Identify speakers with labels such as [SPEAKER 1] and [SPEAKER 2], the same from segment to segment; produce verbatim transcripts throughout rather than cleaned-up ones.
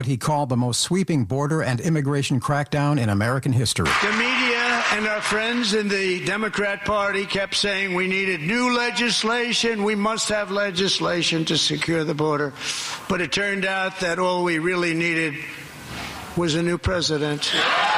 [SPEAKER 1] he called the most sweeping border and immigration crackdown in American history.
[SPEAKER 2] The media and our friends in the Democrat Party kept saying we needed new legislation, we must have legislation to secure the border. But it turned out that all we really needed was a new president.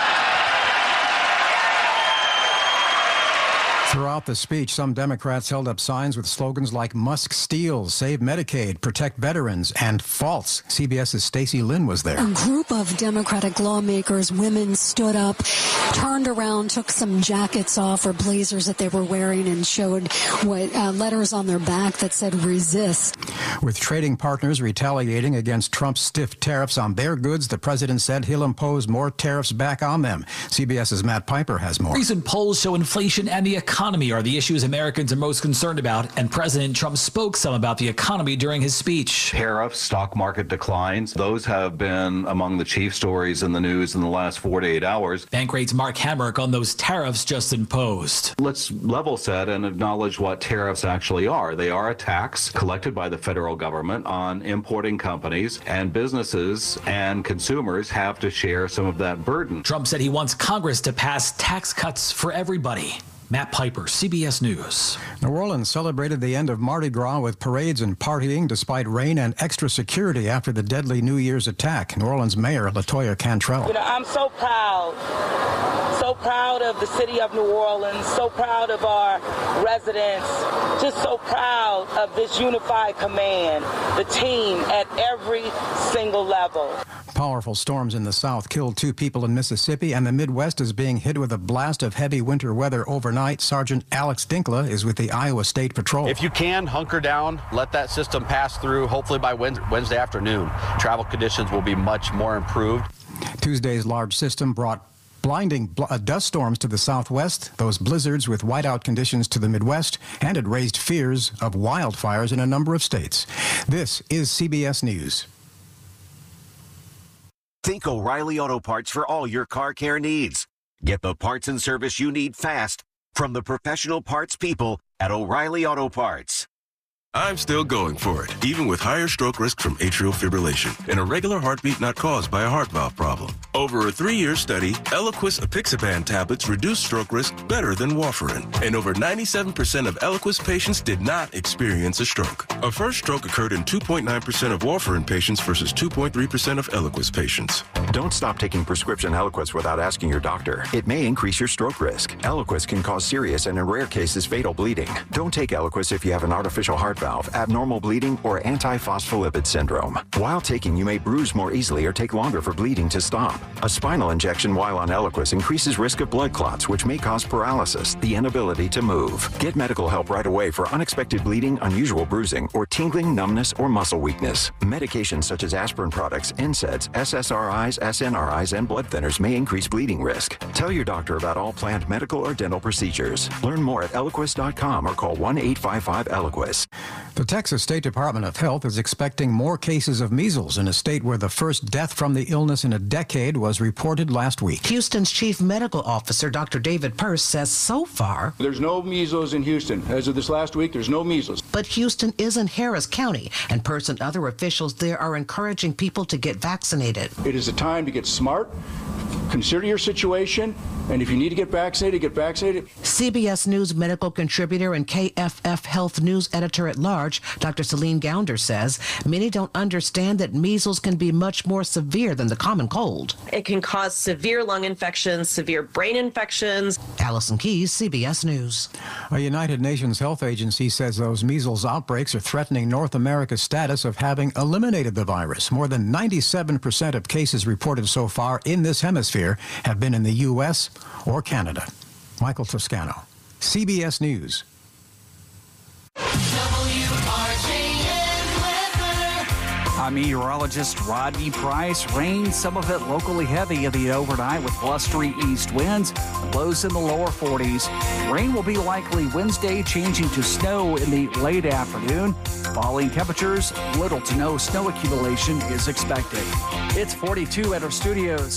[SPEAKER 1] Throughout the speech, some Democrats held up signs with slogans like Musk steals, save Medicaid, protect veterans, and false. CBS's Stacey Lynn was there.
[SPEAKER 3] A group of Democratic lawmakers, women, stood up, turned around, took some jackets off or blazers that they were wearing and showed what uh, letters on their back that said resist.
[SPEAKER 1] With trading partners retaliating against Trump's stiff tariffs on their goods, the president said he'll impose more tariffs back on them. CBS's Matt Piper has more.
[SPEAKER 4] Recent polls show inflation and the economy are the issues Americans are most concerned about, and President Trump spoke some about the economy during his speech.
[SPEAKER 5] Tariffs, stock market declines, those have been among the chief stories in the news in the last forty-eight hours.
[SPEAKER 4] Bankrate's Mark Hamrick on those tariffs just imposed.
[SPEAKER 5] Let's level set and acknowledge what tariffs actually are. They are a tax collected by the federal government on importing companies, and businesses and consumers have to share some of that burden.
[SPEAKER 4] Trump said he wants Congress to pass tax cuts for everybody. Matt Piper, C B S News.
[SPEAKER 1] New Orleans celebrated the end of Mardi Gras with parades and partying despite rain and extra security after the deadly New Year's attack. New Orleans Mayor LaToya Cantrell.
[SPEAKER 6] You know, I'm so proud, so proud of the city of New Orleans, so proud of our residents, just so proud of this unified command, the team at every single level.
[SPEAKER 1] Powerful storms in the south killed two people in Mississippi, and the Midwest is being hit with a blast of heavy winter weather overnight. Sergeant Alex Dinkla is with the Iowa State Patrol.
[SPEAKER 7] If you can, hunker down, let that system pass through. Hopefully by Wednesday afternoon, travel conditions will be much more improved.
[SPEAKER 1] Tuesday's large system brought blinding bl- uh, dust storms to the southwest, those blizzards with whiteout conditions to the Midwest, and it raised fears of wildfires in a number of states. This is C B S News.
[SPEAKER 8] Think O'Reilly Auto Parts for all your car care needs. Get the parts and service you need fast from the professional parts people at O'Reilly Auto Parts.
[SPEAKER 9] I'm still going for it, even with higher stroke risk from atrial fibrillation and a regular heartbeat not caused by a heart valve problem. Over a three-year study, Eliquis apixaban tablets reduce stroke risk better than warfarin, and over ninety-seven percent of Eliquis patients did not experience a stroke. A first stroke occurred in two point nine percent of warfarin patients versus two point three percent of Eliquis patients.
[SPEAKER 10] Don't stop taking prescription Eliquis without asking your doctor. It may increase your stroke risk. Eliquis can cause serious and in rare cases fatal bleeding. Don't take Eliquis if you have an artificial heart valve, abnormal bleeding, or antiphospholipid syndrome. While taking, you may bruise more easily or take longer for bleeding to stop. A spinal injection while on Eliquis increases risk of blood clots, which may cause paralysis, the inability to move. Get medical help right away for unexpected bleeding, unusual bruising, or tingling, numbness, or muscle weakness. Medications such as aspirin products, N SAIDs, S S R Is, S N R Is, and blood thinners may increase bleeding risk. Tell your doctor about all planned medical or dental procedures. Learn more at Eliquis dot com or call one eight five five Eliquis.
[SPEAKER 1] The Texas State Department of Health is expecting more cases of measles in a state where the first death from the illness in a decade was reported last week.
[SPEAKER 11] Houston's chief medical officer, Doctor David Pearce, says so far
[SPEAKER 12] there's no measles in Houston. As of this last week, there's no measles.
[SPEAKER 11] But Houston is in Harris County, and Pearce and other officials there are encouraging people to get vaccinated.
[SPEAKER 12] It is a time to get smart, consider your situation, and if you need to get vaccinated, get vaccinated.
[SPEAKER 11] C B S News medical contributor and K F F Health News editor at large, Doctor Celine Gounder, says many don't understand that measles can be much more severe than the common cold.
[SPEAKER 13] It can cause severe lung infections, severe brain infections.
[SPEAKER 11] Allison Keyes, C B S News.
[SPEAKER 1] A United Nations health agency says those measles outbreaks are threatening North America's status of having eliminated the virus. More than ninety-seven percent of cases reported so far in this hemisphere have been in the U S or Canada. Michael Toscano, C B S News.
[SPEAKER 14] I'm meteorologist Rodney Price. Rain, some of it locally heavy in the overnight with blustery east winds, lows in the lower forties. Rain will be likely Wednesday, changing to snow in the late afternoon. Falling temperatures, little to no snow accumulation is expected. It's forty-two at our studios.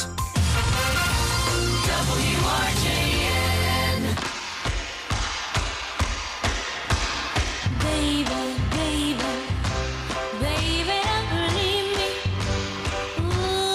[SPEAKER 15] W R J N. Baby, baby, baby, don't leave me. Ooh.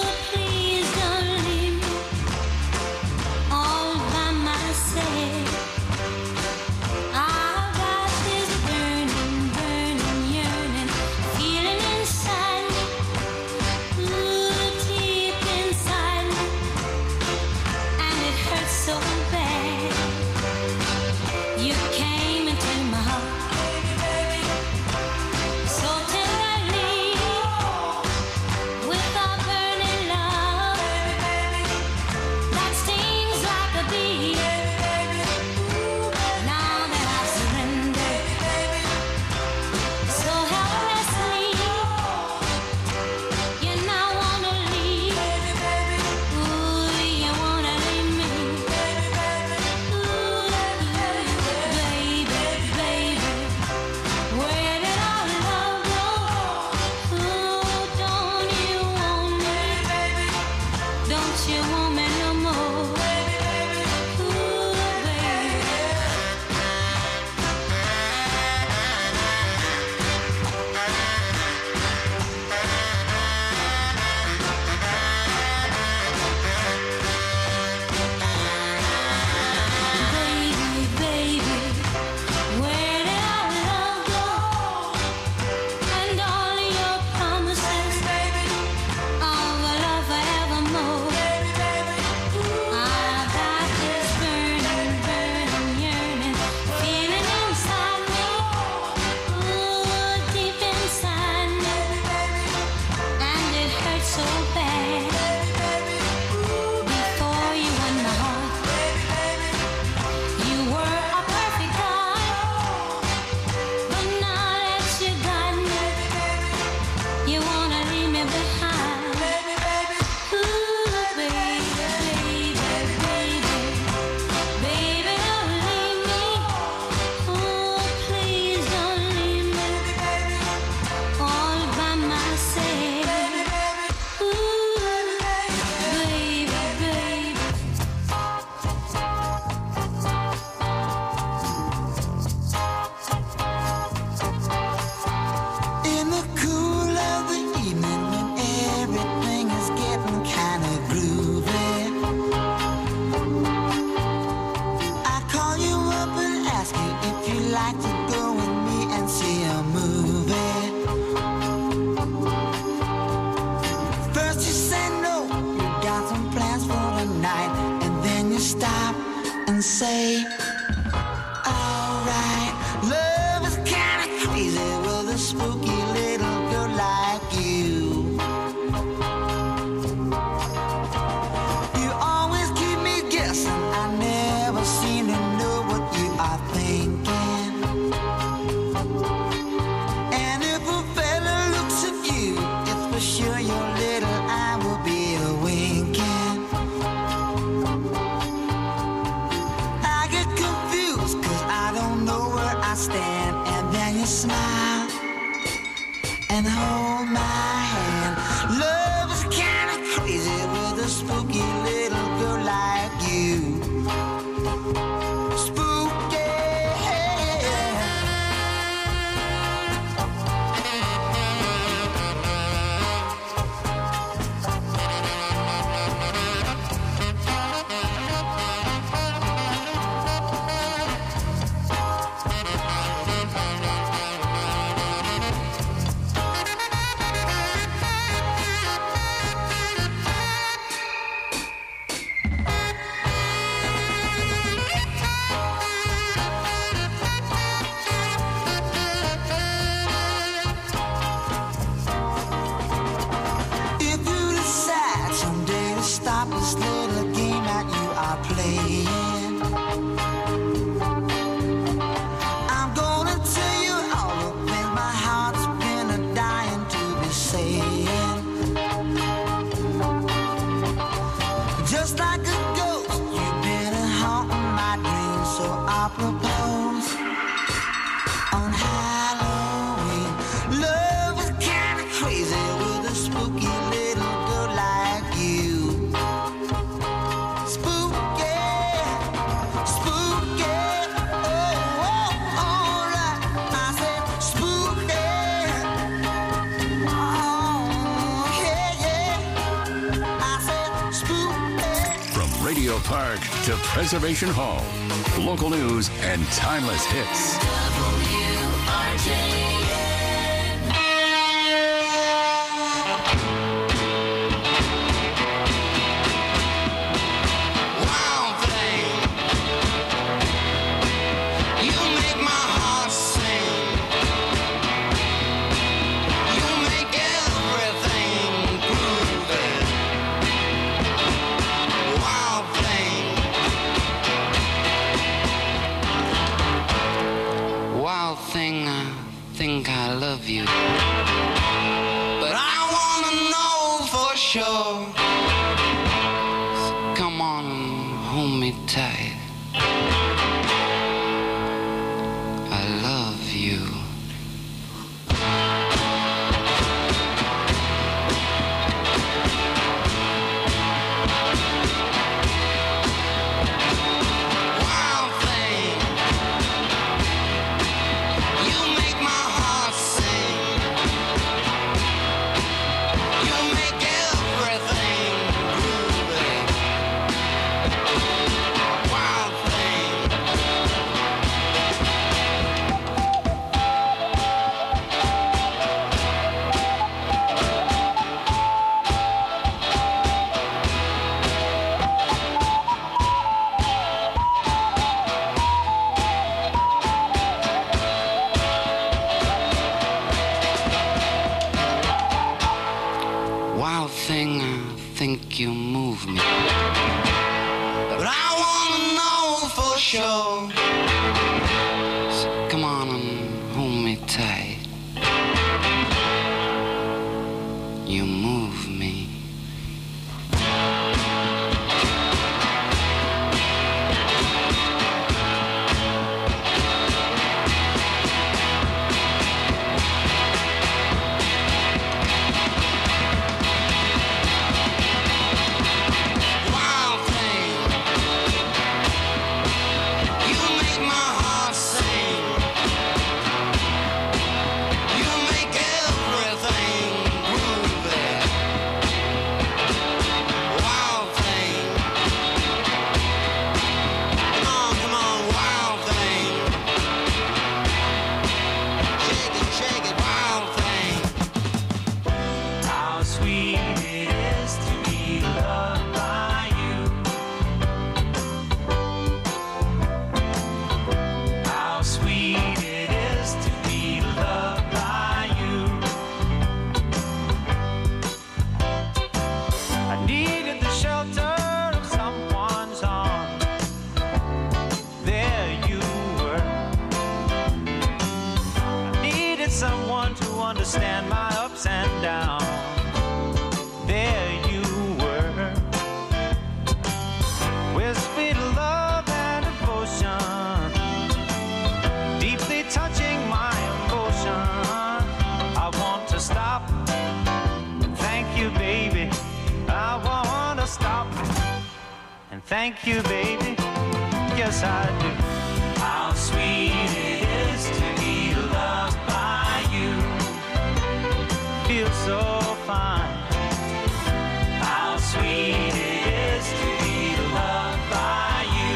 [SPEAKER 16] Say, alright, love is kinda crazy with a spooky little girl like you. You always keep me guessing, I never seem to know what you are thinking. And if a fella looks at you, it's for sure your little eye will be a winking. I stand and then you smile and hold my hand. Love is kinda crazy with a spooky little girl like you. Spooky. Stop this little game that you are playing. I'm gonna tell you all the things my heart's been a dying to be saying. Just like a ghost, you've been a haunting my dreams, so I propose on Halloween. Love is kinda crazy with a spooky little girl like you.
[SPEAKER 17] Radio Park to Preservation Hall. Local news and timeless hits.
[SPEAKER 15] W R J N. Wild thing, you make my heart sing. You make everything groovy. Wild thing, wild thing, I think I love you, but I wanna know for sure. So come on and hold me tight. I love you. think you move me. But I wanna know for sure. So come on and hold me tight. You move me.
[SPEAKER 18] Understand my ups and downs. There you were, with sweet love and devotion, deeply touching my emotion. I want to stop. Thank you, baby. I want to stop. And thank you, baby. Yes, I do. How sweet it is to be loved by you. Feels so fine. How sweet it is to be loved by you.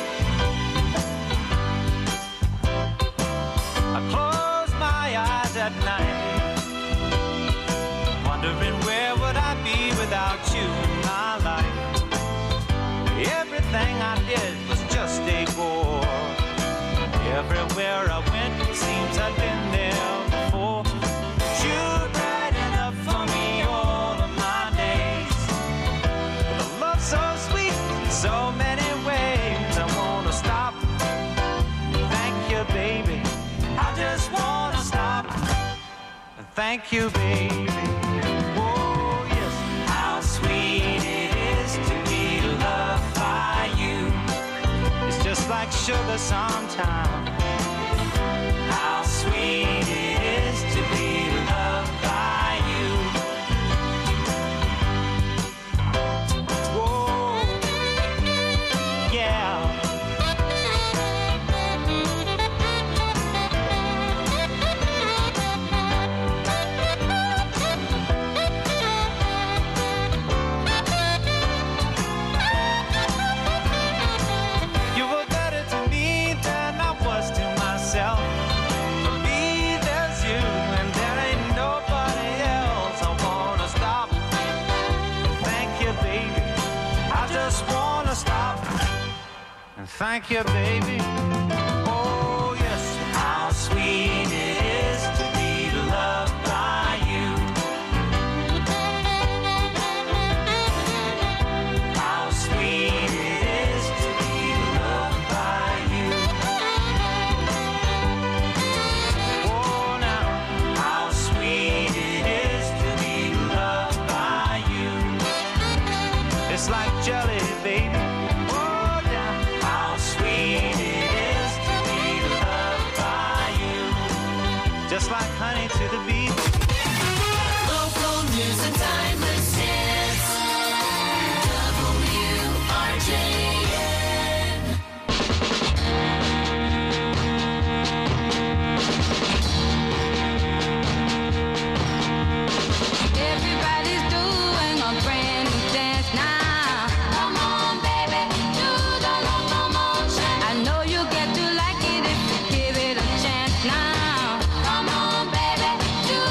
[SPEAKER 18] I close my eyes at night, wondering where would I be without you in my life. Everything I did was just a bore. Everywhere I went, it seems I'd been there before. You're right enough for me all of my days. With a love so sweet in so many ways. I wanna stop. Thank you, baby. I just wanna stop. Thank you, baby. Oh, yes. How sweet it is to be loved by you. It's just like sugar sometimes. How sweet it is to be loved by you. Whoa, yeah. You were better to me than I was to myself. For me, there's you, and there ain't nobody else. I wanna stop. Thank you, baby. I just wanna stop. And thank you, baby. Oh, yes. How sweet it is to be loved by you. How sweet it is to be loved by you. Oh, now, how sweet it is to be loved by you. It's like jelly, baby. Oh, yeah. How sweet it is to be loved by you. Just like honey to the bee.
[SPEAKER 16] Local news and timeless hits. W R J N.
[SPEAKER 19] Everybody's doing a brand new dance now. Come on, baby, do the locomotion. I know you'll get to like it if you give it a chance now. Come on, baby, do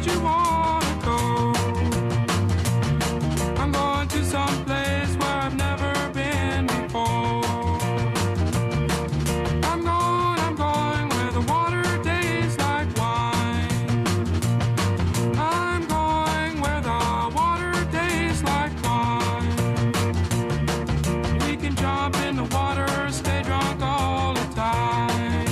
[SPEAKER 20] you wanna go? I'm going to some place where I've never been before. I'm going, I'm going where the water tastes like wine. I'm going where the water tastes like wine. We can jump in the water, stay drunk all the time.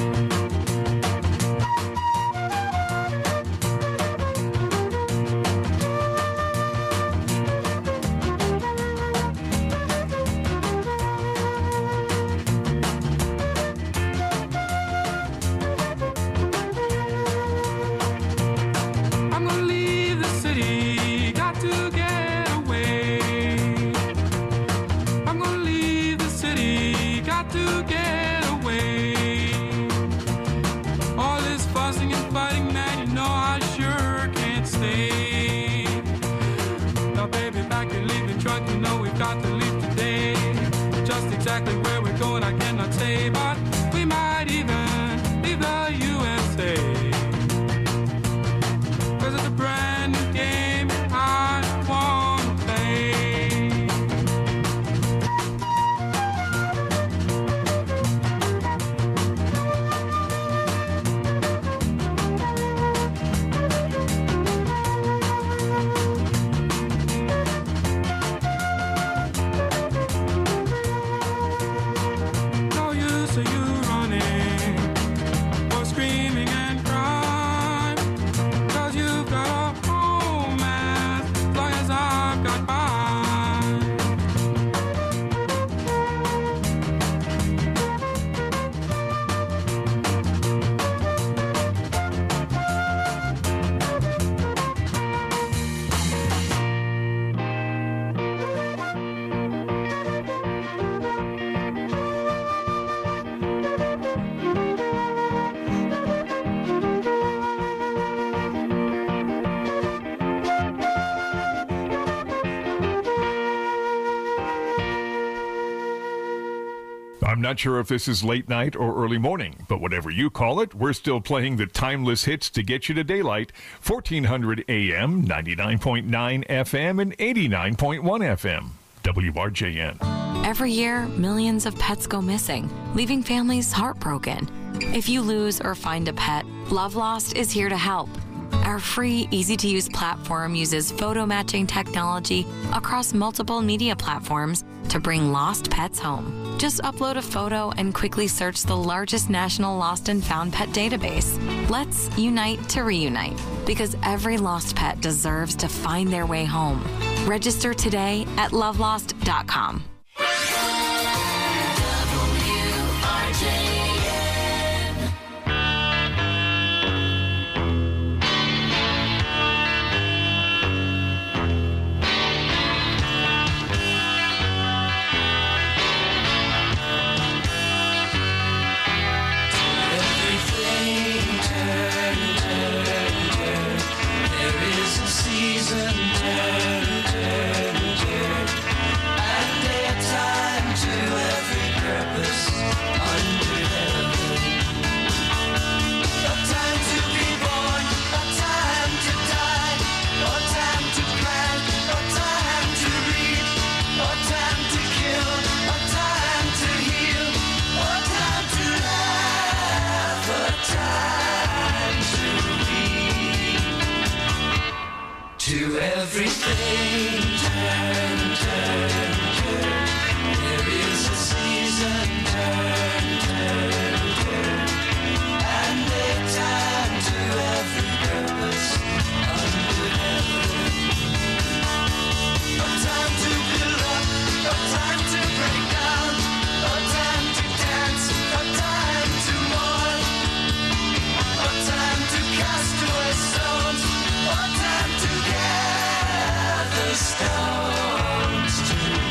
[SPEAKER 20] I'm gonna leave the city, got to get away. I'm gonna leave the city, got to get away. All this fussing and fighting, man, you know I sure can't stay. Now, baby, back and leave the truck, you know we've got to leave today. Just exactly where we're going, I cannot say, but we might even leave the U S A. Cause it's a brand new game I wanna play. No use of you running or screaming and crying. Cause you've got a home as long as I've got mine.
[SPEAKER 21] I'm not sure if this is late night or early morning, but whatever you call it, we're still playing the timeless hits to get you to daylight. fourteen hundred A M, ninety-nine point nine F M, and eighty-nine point one F M. W R J N.
[SPEAKER 22] Every year, millions of pets go missing, leaving families heartbroken. If you lose or find a pet, Love Lost is here to help. Our free, easy-to-use platform uses photo matching technology across multiple media platforms to bring lost pets home. Just upload a photo and quickly search the largest national lost and found pet database. Let's unite to reunite, because every lost pet deserves to find their way home. Register today at love lost dot com.
[SPEAKER 16] To everything, turn, turn, turn. There is a season, turn, turn, turn. And a time to every purpose under heaven. A time to build up, a time to break down, a time to dance, a time to mourn, a time to cast away stones, a time to gather stones to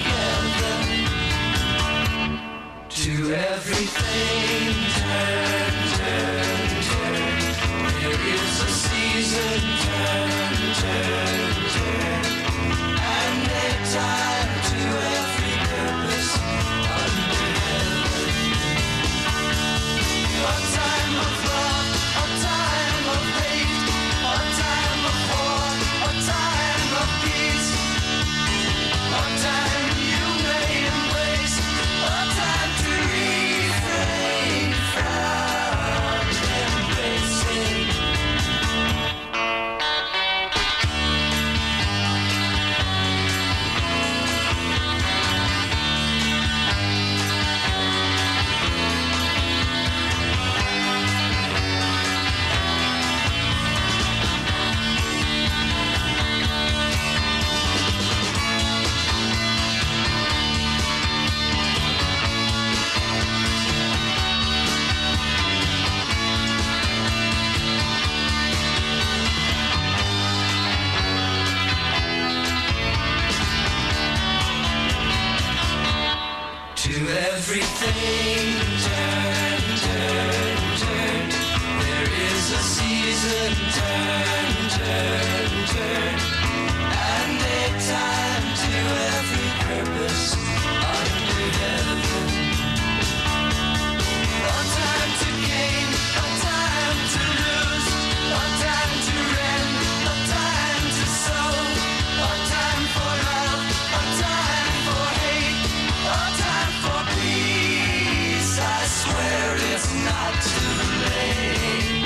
[SPEAKER 16] everything turn, turn, turn. There is a season, turn, turn, turn. And a time to every purpose under heaven. A time to gain, a time to lose, a time to rend, a time to sow, a time for love, a time for hate, a time for peace. I swear it's not too late.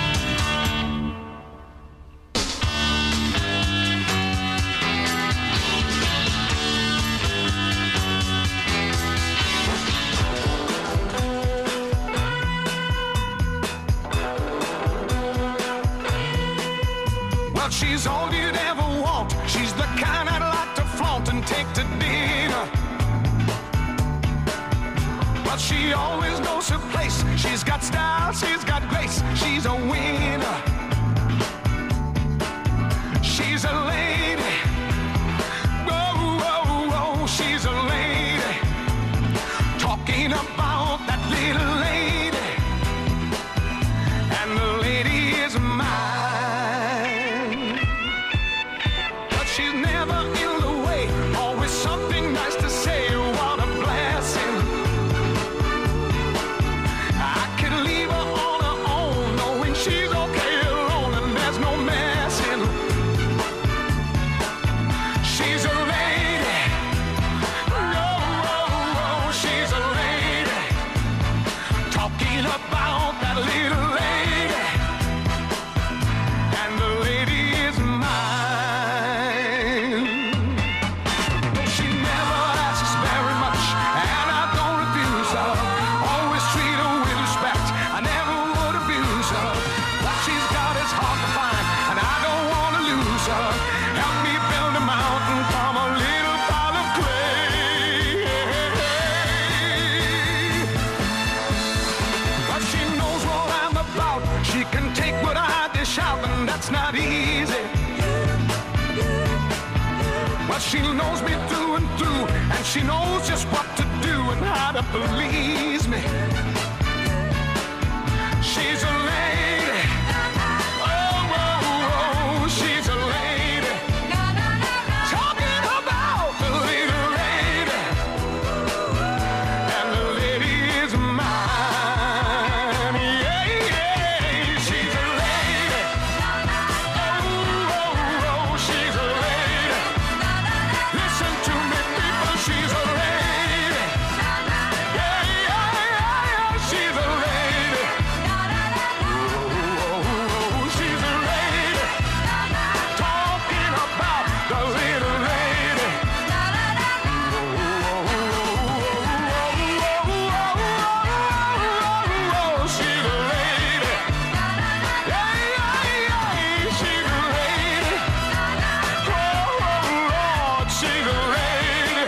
[SPEAKER 2] Well, she's all you'd ever want. She's the kind I'd like to flaunt and take to dinner. But she always knows her place. She's got style, she's got grace. She's a winner. She's a lady. Whoa, whoa, whoa, she's a lady. Talking about that little lady. And the lady is mine. But she's never in the way. Always something nice to say. What a blessing. I could leave her on her own, knowing she's okay alone and there's no messing. She's a lady. Oh, oh, oh, she's a lady. Talking about that little lady. And the lady is mine. Though she never asks very much, and I don't refuse her. Always treat her with respect. I never would abuse her. What she's got is hard to find, and I don't want to lose her. Help me build a mountain from a little pile of clay. But she knows what I'm about. She can take what I dish out, and that's not easy. But she knows me through and through, and she knows just what to do and how to please me. She's a lady. Oh, oh, oh, she's a lady. Talking about the little lady. And the lady is mine. Yeah, yeah, she's a lady. Oh, oh, oh, she's a lady. Listen to me, people, she's a lady. Yeah, yeah, yeah, yeah, she's a lady. Oh, oh, oh, she's a lady. Talking about the little lady. Oh, oh, oh, oh, she's a lady. Yeah, yeah, yeah, she's a lady. Oh, Lord, she's a lady.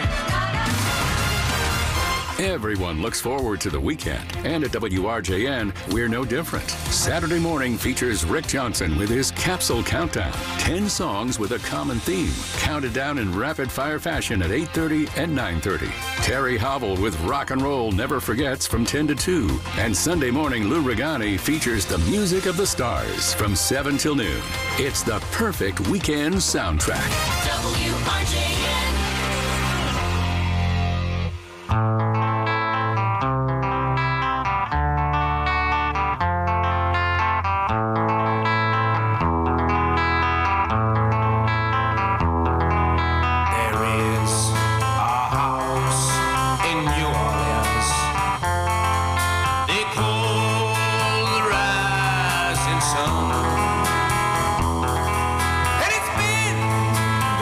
[SPEAKER 17] Everyone looks forward to the weekend, and at W R J N, we're no different. Saturday morning features Rick Johnson with his Capsule Countdown. Ten songs with a common theme, counted down in rapid-fire fashion at eight thirty and nine thirty. Terry Hobble with Rock and Roll Never Forgets from ten to two. And Sunday morning, Lou Regani features the music of the stars from seven till noon. It's the perfect weekend soundtrack.
[SPEAKER 16] W R J N.
[SPEAKER 2] There is a house in New Orleans. They call the rising sun. And it's been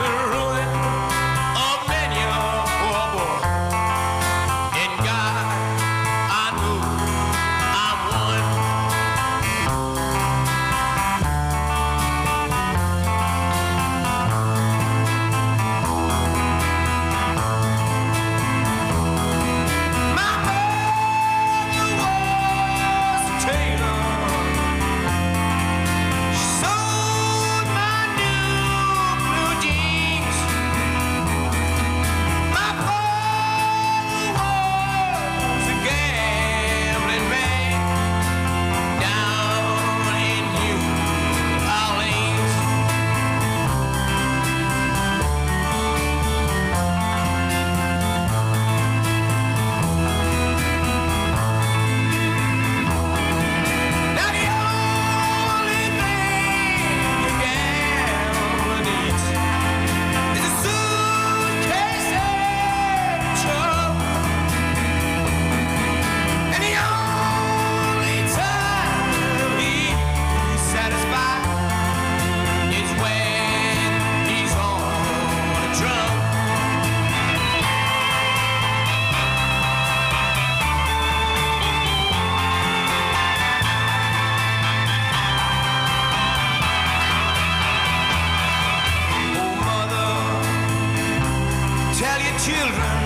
[SPEAKER 2] children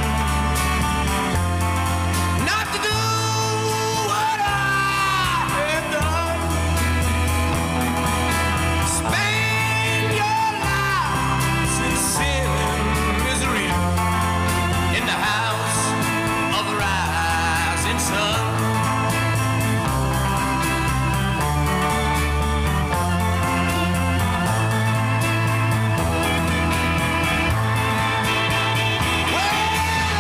[SPEAKER 2] not to do what I have done. Spend your lives in sin and misery in the house of the rising sun. Well,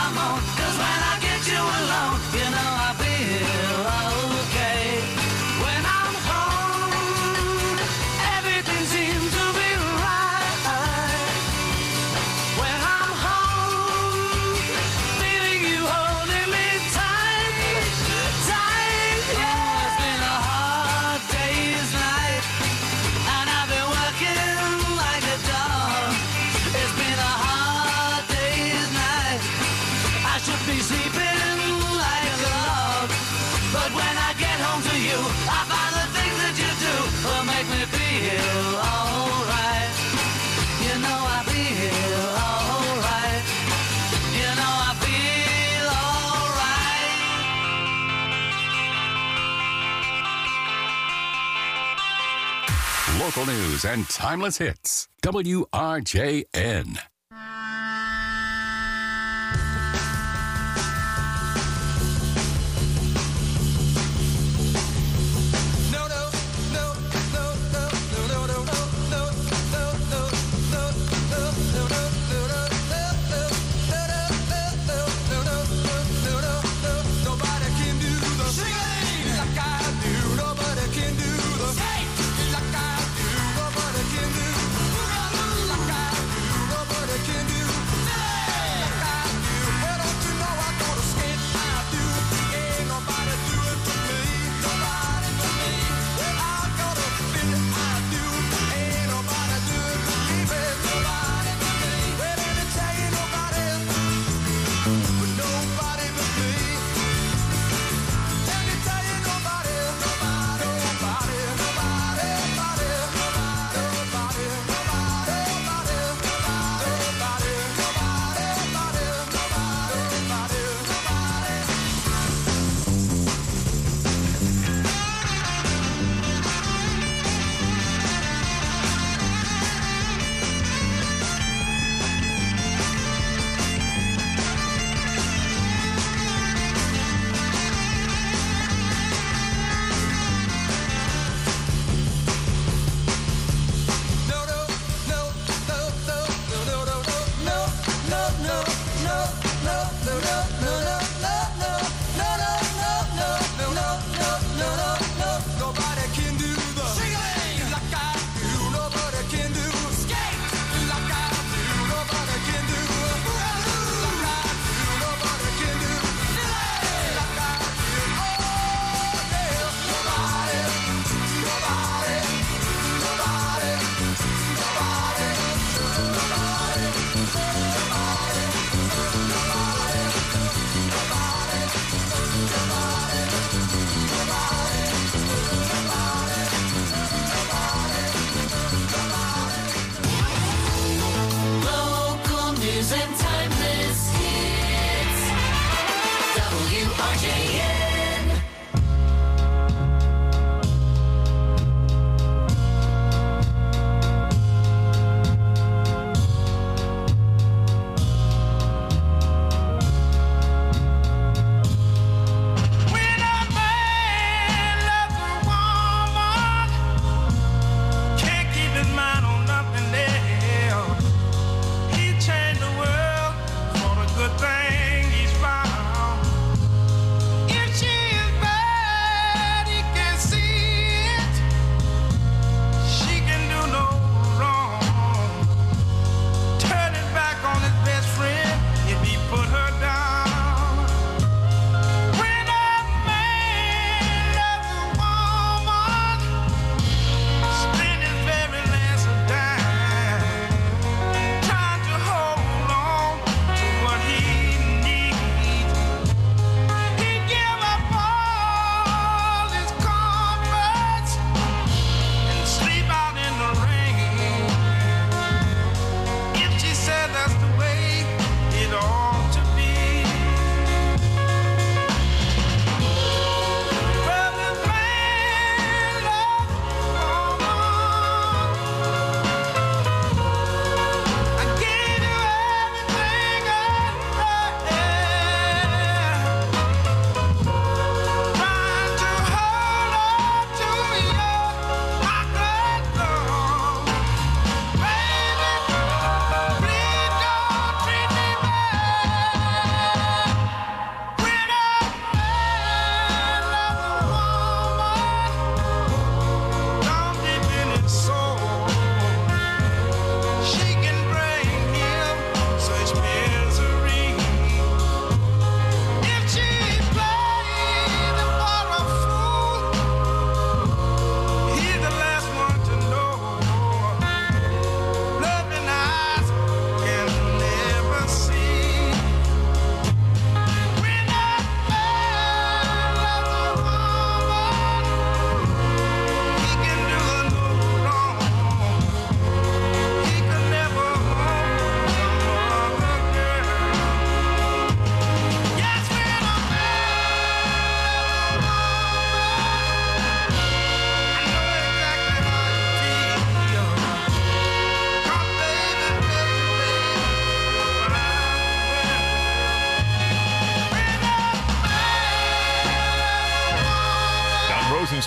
[SPEAKER 16] I'm on. 'Cause when I get you alone, you know I feel okay. When I'm home, everything seems to be right. When I'm home, feeling you holding me tight, tight. Yeah, it's been a hard day's night, and I've been working like a dog. It's been a hard day's night. I should be sleeping like a log, but when I get home to you, I find the things that you do will make me feel alright. You know I feel alright. You know I feel alright.
[SPEAKER 17] Local news and timeless hits. W R J N.
[SPEAKER 2] Nobody can do the singing like I do. Nobody can do the like I do. Nobody can do like I do. Nobody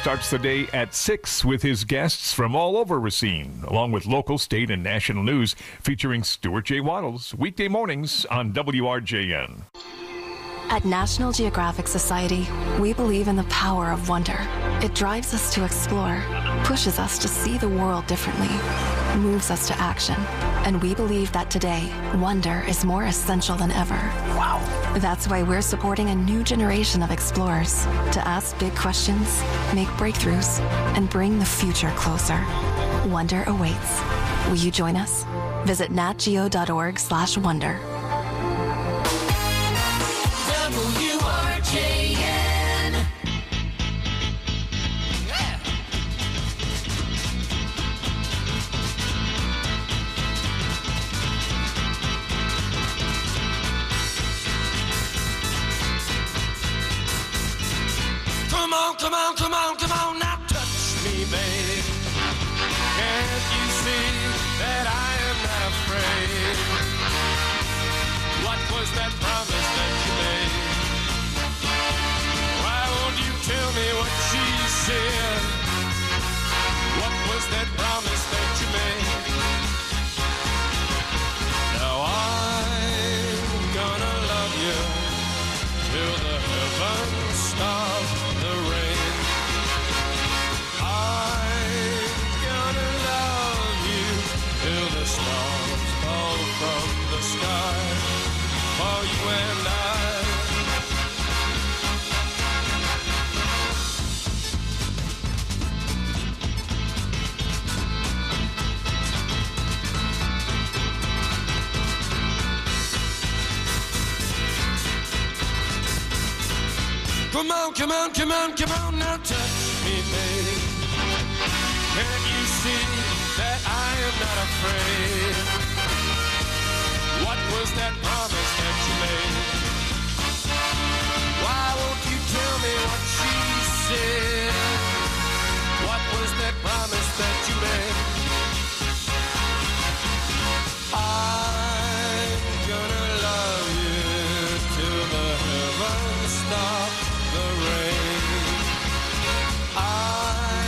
[SPEAKER 21] starts the day at six with his guests from all over Racine, along with local, state, and national news featuring Stuart J. Waddles, weekday mornings on W R J N.
[SPEAKER 3] At National Geographic Society, we believe in the power of wonder. It drives us to explore, pushes us to see the world differently, moves us to action. And we believe that today, wonder is more essential than ever. Wow. That's why we're supporting a new generation of explorers to ask big questions, make breakthroughs, and bring the future closer. Wonder awaits. Will you join us? Visit natgeo.org slash wonder.
[SPEAKER 2] W R J N. Come on, come on, come on, come on, now touch me, babe. Can't you see that I am not afraid? What was that promise that you made? Why won't you tell me what she said? What was that promise that you made? Now I'm gonna love you till the heavens stop the rain. I'm gonna love you till the stars fall from the sky for you and I. Come on, come on, come on, come on, now touch me, babe. Can't you see that I am not afraid? What was that promise that you made? Why won't you tell me what she said? What was that promise that you made? I'm gonna love you till the heavens stop the rain. I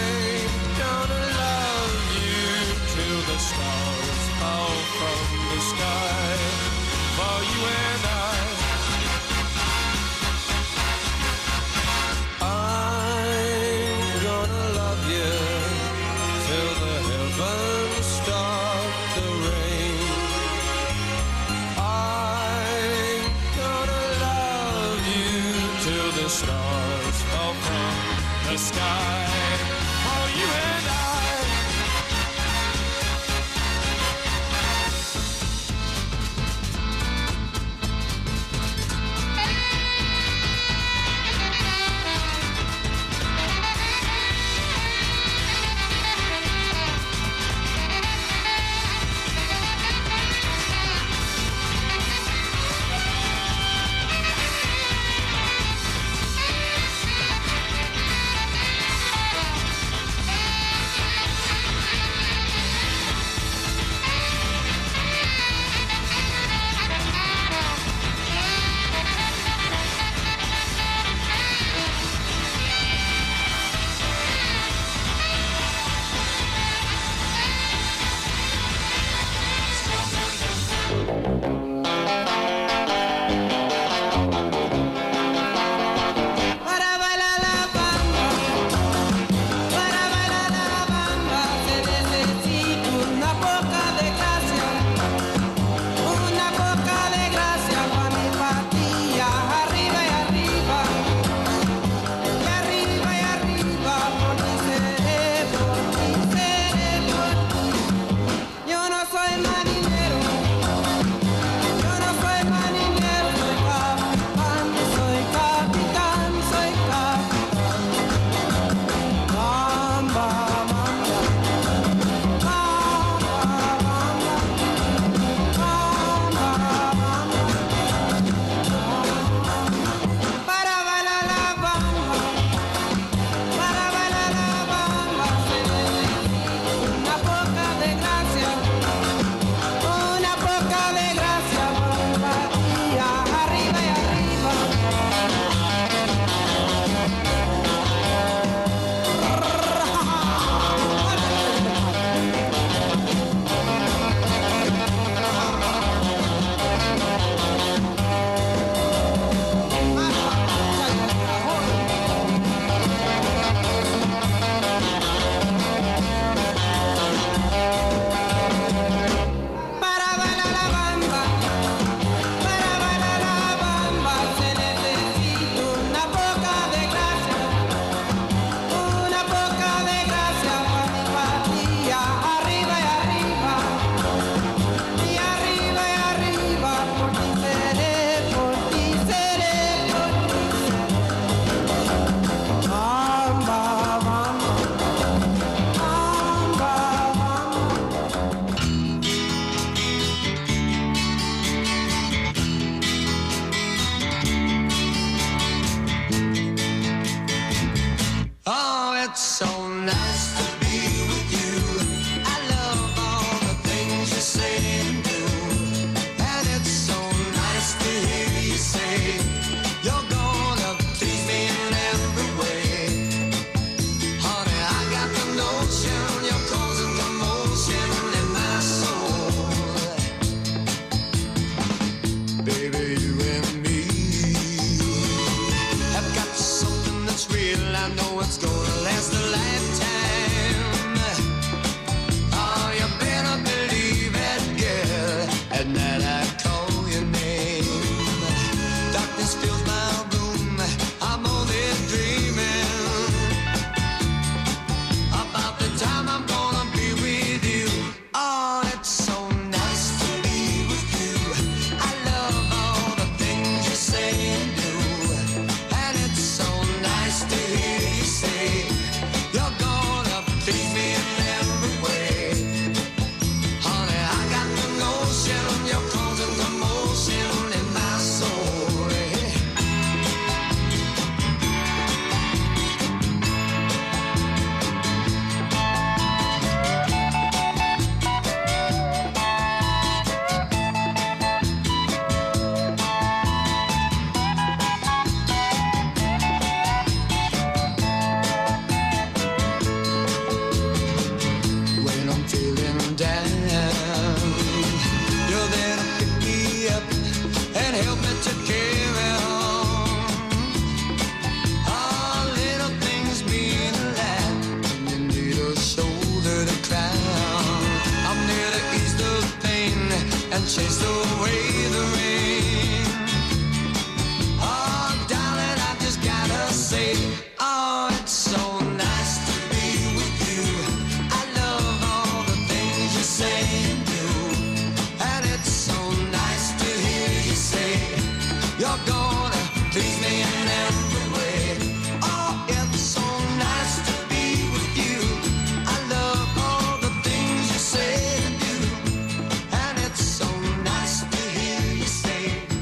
[SPEAKER 16] chased away the rain. Oh, darling, I just gotta say, oh, it's so nice to be with you. I love all the things you say and do. And it's so nice to hear you say, you're gonna please me in every way. Oh, it's so nice to be with you. I love all the things you say and do. And it's so nice to hear you say.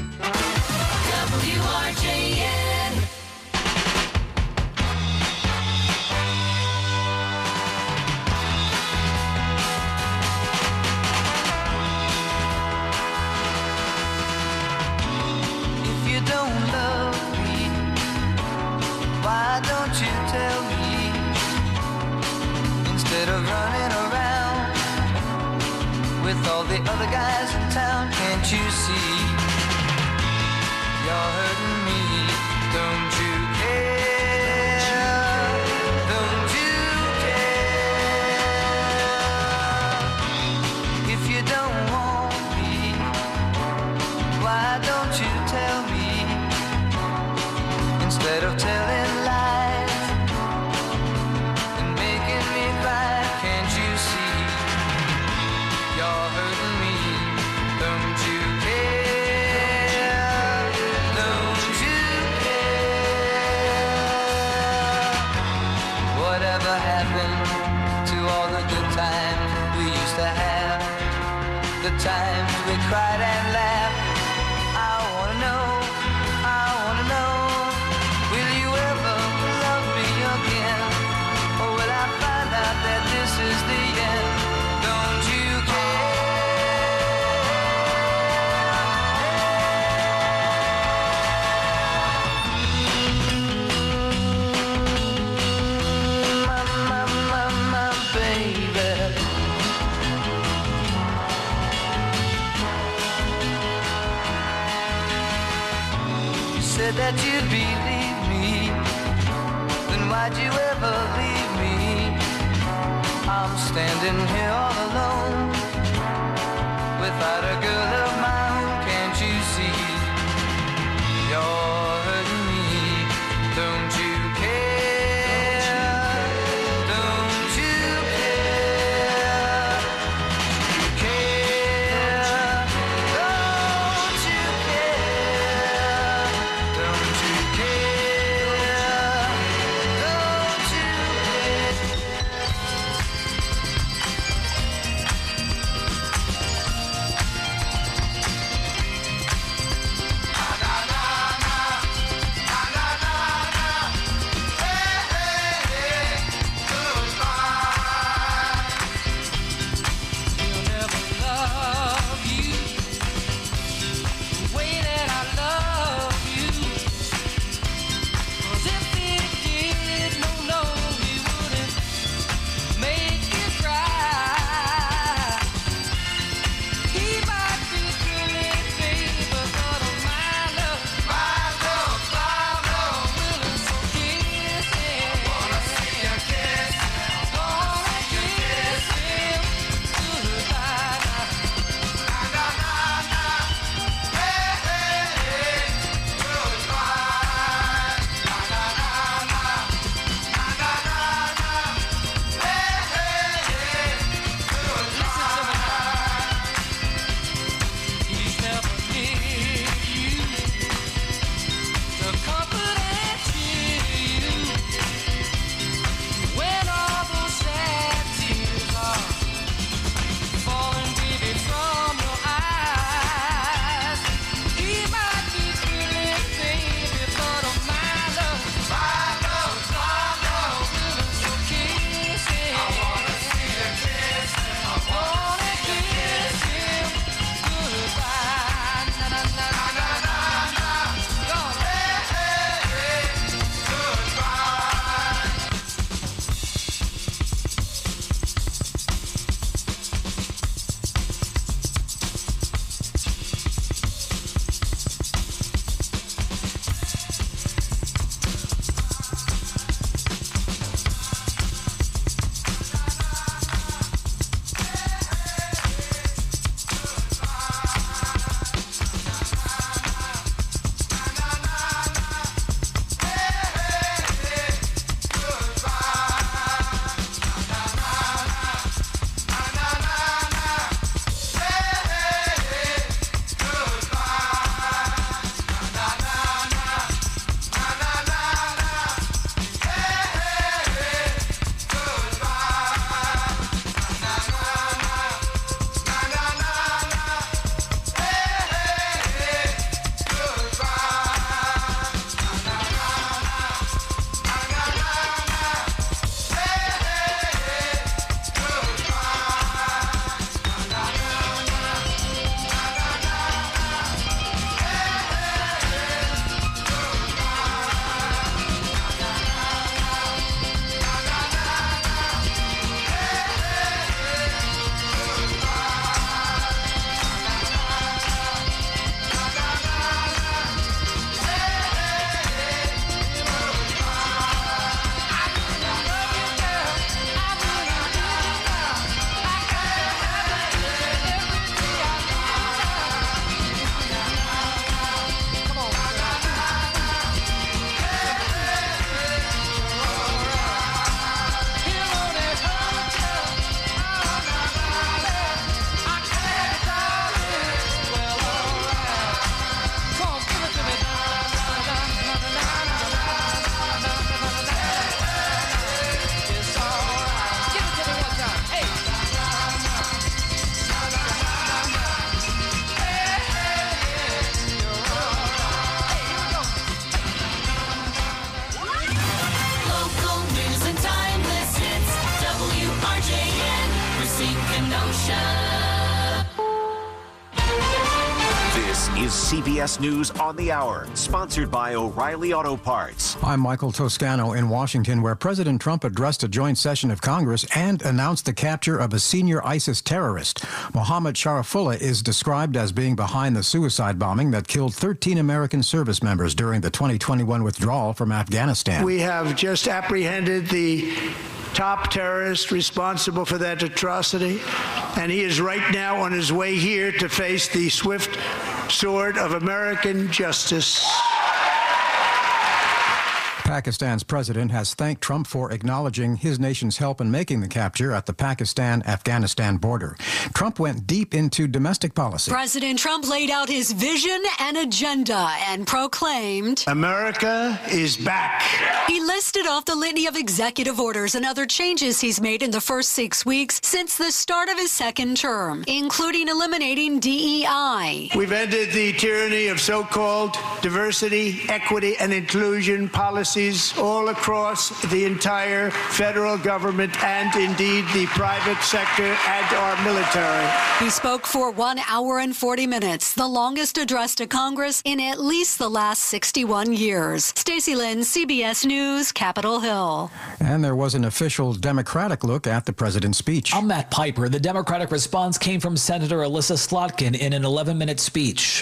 [SPEAKER 2] W R J N.
[SPEAKER 16] If you don't love me, why don't you tell me? Instead of running around with all the other guys in town, can't you see? You're hurting me, don't you care? Don't you care? If you don't want me, why don't you tell me? Instead of telling lies and making me cry, can't you see? You're hurting me, don't you care? Don't you care? Whatever happened to all the good times we used to have? The times we cried and laughed. I wanna know, I wanna know, will you ever love me again? Or will I find out that this is the end? Don't you care? My, my, my, my baby. You said that you'd believe me, then why'd you ever leave me? I'm standing here all alone, without a girl of my own, can't you see? You're hurting me, don't you care? Don't you care? Care? Don't you care? Don't you care? Don't you care?
[SPEAKER 8] This is C B S News on the Hour, sponsored by O'Reilly Auto Parts.
[SPEAKER 1] I'm Michael Toscano in Washington, where President Trump addressed a joint session of Congress and announced the capture of a senior ISIS terrorist. Mohammed Sharifullah is described as being behind the suicide bombing that killed thirteen American service members during the twenty twenty-one withdrawal from Afghanistan.
[SPEAKER 4] We have just apprehended the top terrorist responsible for that atrocity, and he is right now on his way here to face the swift sword of American justice.
[SPEAKER 1] Pakistan's president has thanked Trump for acknowledging his nation's help in making the capture at the Pakistan-Afghanistan border. Trump went deep into domestic policy.
[SPEAKER 5] President Trump laid out his vision and agenda and proclaimed,
[SPEAKER 4] America is back.
[SPEAKER 5] He listed off the litany of executive orders and other changes he's made in the first six weeks since the start of his second term, including eliminating D E I.
[SPEAKER 4] We've ended the tyranny of so-called diversity, equity, and inclusion policies all across the entire federal government and indeed the private sector and our military.
[SPEAKER 5] He spoke for one hour and forty minutes, the longest address to Congress in at least the last sixty-one years. Stacey Lynn, C B S News, Capitol Hill.
[SPEAKER 1] And there was an official Democratic look at the president's speech.
[SPEAKER 23] I'm Matt Piper. The Democratic response came from Senator Alyssa Slotkin in an eleven-minute speech.